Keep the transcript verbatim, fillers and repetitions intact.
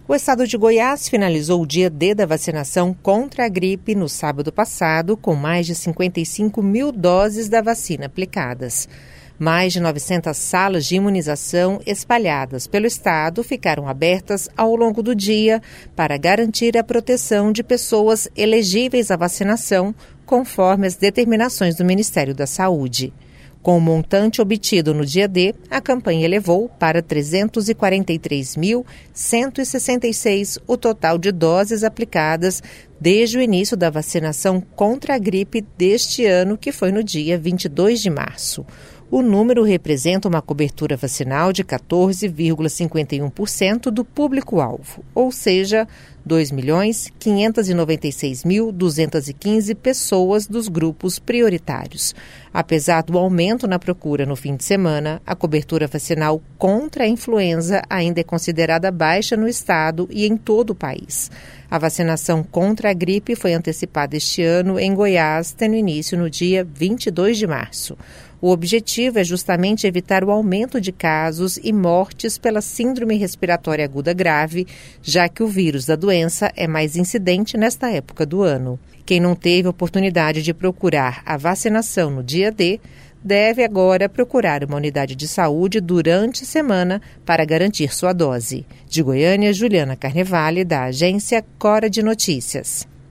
O estado de Goiás finalizou o dia D da vacinação contra a gripe no sábado passado, com mais de cinquenta e cinco mil doses da vacina aplicadas. Mais de novecentas salas de imunização espalhadas pelo estado ficaram abertas ao longo do dia para garantir a proteção de pessoas elegíveis à vacinação, conforme as determinações do Ministério da Saúde. Com o montante obtido no dia D, a campanha elevou para trezentos e quarenta e três mil, cento e sessenta e seis o total de doses aplicadas desde o início da vacinação contra a gripe deste ano, que foi no dia vinte e dois de março. O número representa uma cobertura vacinal de quatorze vírgula cinquenta e um por cento do público-alvo, ou seja, dois milhões quinhentos e noventa e seis mil, duzentas e quinze pessoas dos grupos prioritários. Apesar do aumento na procura no fim de semana, a cobertura vacinal contra a influenza ainda é considerada baixa no estado e em todo o país. A vacinação contra a gripe foi antecipada este ano em Goiás, tendo início no dia vinte e dois de março. O objetivo é justamente evitar o aumento de casos e mortes pela síndrome respiratória aguda grave, já que o vírus da doença é mais incidente nesta época do ano. Quem não teve oportunidade de procurar a vacinação no dia D, deve agora procurar uma unidade de saúde durante a semana para garantir sua dose. De Goiânia, Juliana Carnevale, da agência Cora de Notícias.